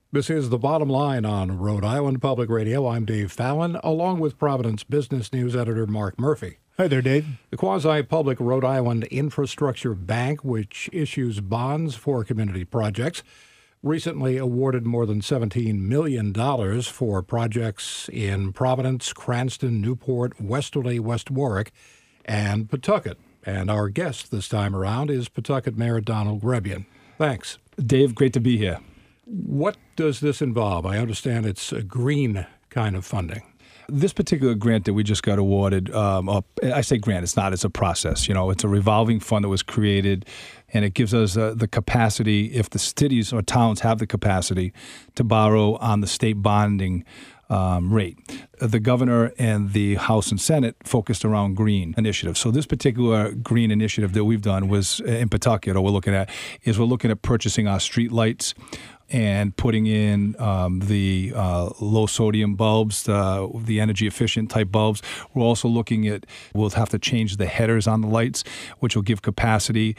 This is The Bottom Line on Rhode Island Public Radio. I'm Dave Fallon, along with Providence Business News editor Mark Murphy. Hi there, Dave. The quasi-public Rhode Island Infrastructure Bank, which issues bonds for community projects, recently awarded more than $17 million for projects in Providence, Cranston, Newport, Westerly, West Warwick, and Pawtucket. And our guest this time around is Pawtucket Mayor Donald Grebien. Thanks. Dave, great to be here. What does this involve? I understand it's a green kind of funding. This particular grant that we just got awarded, I say grant, it's not, it's a process. You know, it's a revolving fund that was created, and it gives us the capacity, if the cities or towns have the capacity, to borrow on the state bonding rate. The governor and the House and Senate focused around green initiatives. So this particular green initiative that we've done was in Pawtucket, or we're looking at purchasing our street lights and putting in the low sodium bulbs, the energy efficient type bulbs. We're also looking at, we'll have to change the headers on the lights, which will give capacity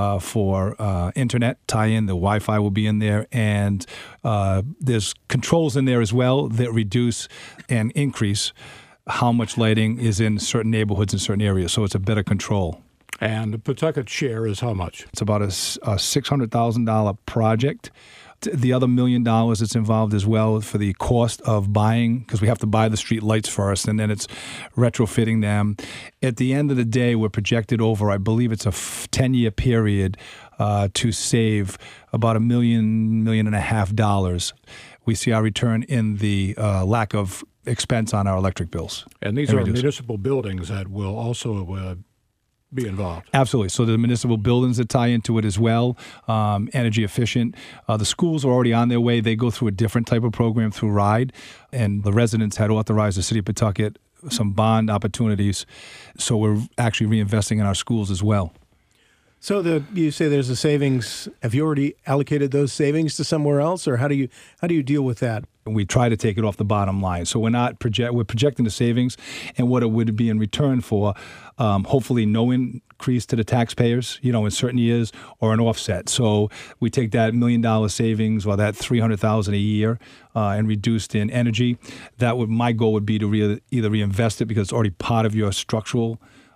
for internet tie-in. The Wi-Fi will be in there, and there's controls in there as well that reduce and increase how much lighting is in certain neighborhoods in certain areas. So it's a better control. And Pawtucket's share is how much? It's about a $600,000 project. The other $1 million that's involved as well for the cost of buying, because we have to buy the street lights first, and then it's retrofitting them. At the end of the day, we're projected over, I believe it's a 10-year period, to save about $1.5 million. We see our return in the lack of expense on our electric bills. And these are municipal buildings that will also be involved. Absolutely. So the municipal buildings that tie into it as well, energy efficient. The schools are already on their way. They go through a different type of program through RIDE, and the residents had authorized the city of Pawtucket some bond opportunities. So we're actually reinvesting in our schools as well. So you say there's a savings. Have you already allocated those savings to somewhere else, or how do you deal with that? We try to take it off the bottom line. So we're projecting the savings and what it would be in return for, hopefully no increase to the taxpayers, in certain years, or an offset. So we take that $1 million savings, or that $300,000 a year, and reduced in energy. My goal would be to either reinvest it because it's already part of your structural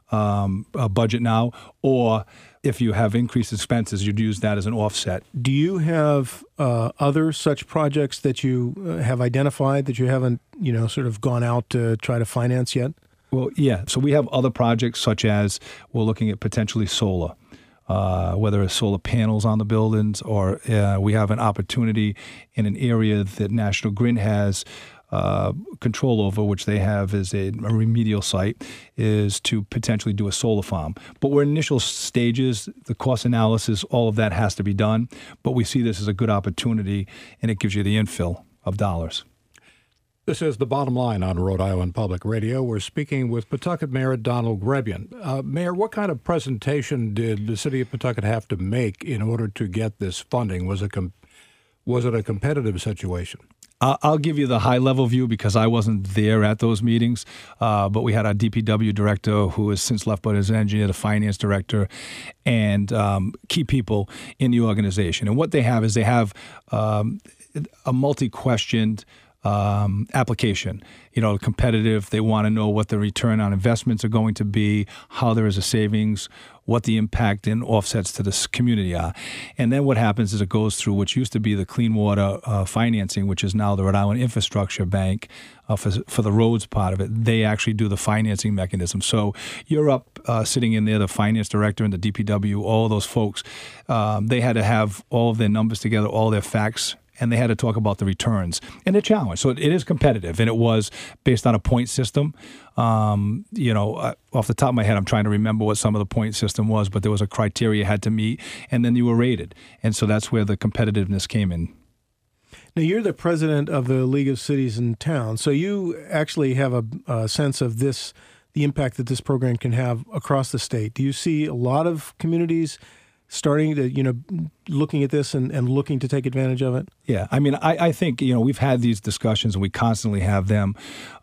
budget now, or if you have increased expenses, you'd use that as an offset. Do you have other such projects that you have identified that you haven't, sort of gone out to try to finance yet? Well, yeah. So we have other projects such as we're looking at potentially solar, whether it's solar panels on the buildings, or we have an opportunity in an area that National Grid has control over, which they have as a remedial site, is to potentially do a solar farm. But we're in initial stages, the cost analysis, all of that has to be done. But we see this as a good opportunity, and it gives you the infill of dollars. This is The Bottom Line on Rhode Island Public Radio. We're speaking with Pawtucket Mayor Donald Grebien. Mayor, what kind of presentation did the city of Pawtucket have to make in order to get this funding? Was it a competitive situation? I'll give you the high-level view because I wasn't there at those meetings, but we had our DPW director, who has since left, but is an engineer, the finance director, and key people in the organization. And what they have is they have a multi-questioned application, competitive. They want to know what the return on investments are going to be, how there is a savings, what the impact and offsets to this community are. And then what happens is it goes through what used to be the clean water financing, which is now the Rhode Island Infrastructure Bank for the roads part of it. They actually do the financing mechanism. So you're up sitting in there, the finance director and the DPW, all those folks. They had to have all of their numbers together, all their facts, and they had to talk about the returns and the challenge. So it is competitive, and it was based on a point system. Off the top of my head, I'm trying to remember what some of the point system was, but there was a criteria you had to meet, and then you were rated. And so that's where the competitiveness came in. Now, you're the president of the League of Cities and Towns, so you actually have a sense of the impact that this program can have across the state. Do you see a lot of communities starting to, looking at this and looking to take advantage of it? Yeah. I mean, I think, we've had these discussions and we constantly have them.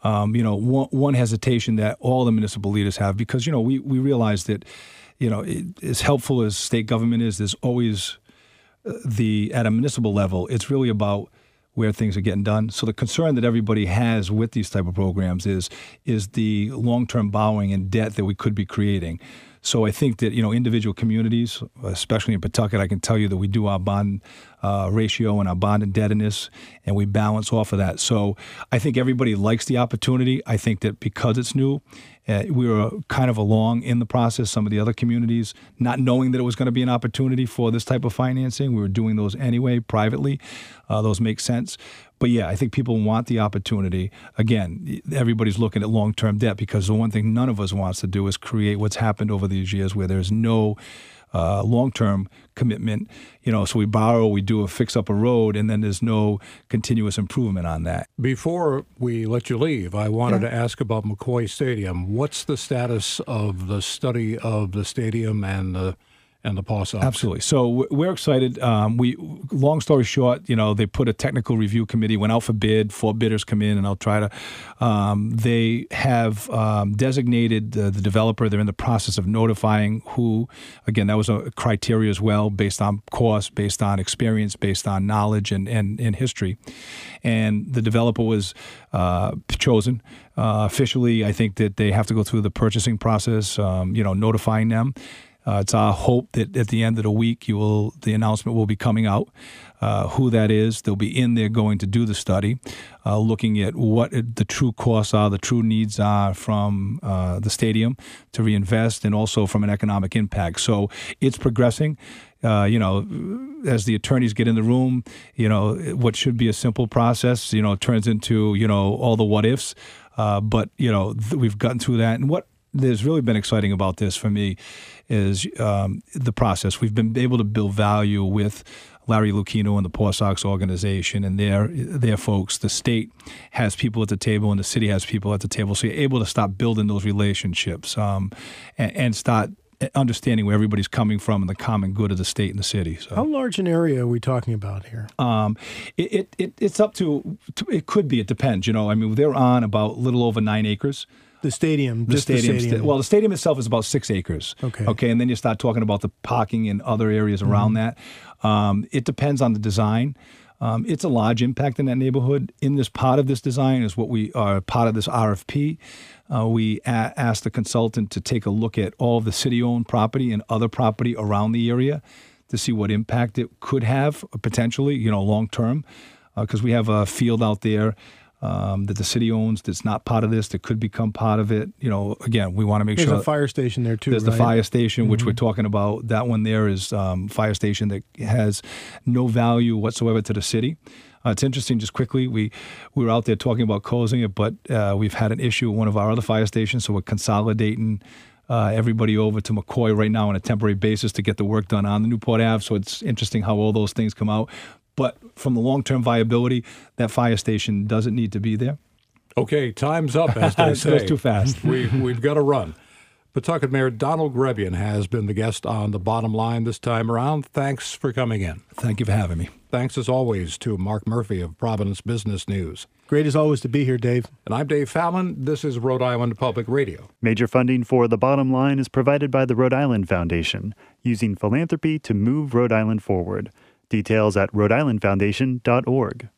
One hesitation that all the municipal leaders have, because, we realize that, as helpful as state government is, there's always at a municipal level, it's really about where things are getting done. So the concern that everybody has with these type of programs is the long-term borrowing and debt that we could be creating. So I think that, individual communities, especially in Pawtucket, I can tell you that we do our bond ratio and our bond indebtedness, and we balance off of that. So I think everybody likes the opportunity. I think that because it's new, we were kind of along in the process. Some of the other communities, not knowing that it was going to be an opportunity for this type of financing, we were doing those anyway privately. Those make sense. But yeah, I think people want the opportunity. Again, everybody's looking at long-term debt because the one thing none of us wants to do is create what's happened over these years where there's no long-term commitment. So we borrow, we do fix up a road, and then there's no continuous improvement on that. Before we let you leave, I wanted to ask about McCoy Stadium. What's the status of the study of the stadium and the Paw Sox? Absolutely. So we're excited. Long story short, they put a technical review committee, went out for bid, 4 bidders come in, and I'll try to. They have designated the developer. They're in the process of notifying who. Again, that was a criteria as well, based on cost, based on experience, based on knowledge and history. And the developer was chosen. Officially, I think that they have to go through the purchasing process, notifying them. It's our hope that at the end of the week, the announcement will be coming out, who that is. They'll be in there going to do the study, looking at what the true costs are, the true needs are from the stadium to reinvest, and also from an economic impact. So it's progressing. As the attorneys get in the room, what should be a simple process, turns into, all the what ifs. But we've gotten through that. And what there's really been exciting about this for me is the process. We've been able to build value with Larry Lucchino and the Paw Sox organization and their folks. The state has people at the table and the city has people at the table. So you're able to start building those relationships and start understanding where everybody's coming from and the common good of the state and the city. So, how large an area are we talking about here? It's up to, it could be, it depends. They're on about a little over 9 acres. The stadium. The stadium itself is about 6 acres. Okay. And then you start talking about the parking and other areas around that. It depends on the design. It's a large impact in that neighborhood. In this part of this design is what we are part of this RFP. We asked the consultant to take a look at all of the city-owned property and other property around the area to see what impact it could have potentially, long-term, because we have a field out there that the city owns that's not part of this, that could become part of it. Again, we want to make sure. There's a fire station there too, There's right? the fire station, which we're talking about. That one there is fire station that has no value whatsoever to the city. It's interesting, just quickly, we were out there talking about closing it, but we've had an issue at one of our other fire stations, so we're consolidating everybody over to McCoy right now on a temporary basis to get the work done on the Newport Ave. So it's interesting how all those things come out. But from the long-term viability, that fire station doesn't need to be there. Okay, time's up, as they say. It goes too fast. We've got to run. Pawtucket Mayor Donald Grebian has been the guest on The Bottom Line this time around. Thanks for coming in. Thank you for having me. Thanks, as always, to Mark Murphy of Providence Business News. Great as always to be here, Dave. And I'm Dave Fallon. This is Rhode Island Public Radio. Major funding for The Bottom Line is provided by the Rhode Island Foundation, using philanthropy to move Rhode Island forward. Details at rhodeislandfoundation.org.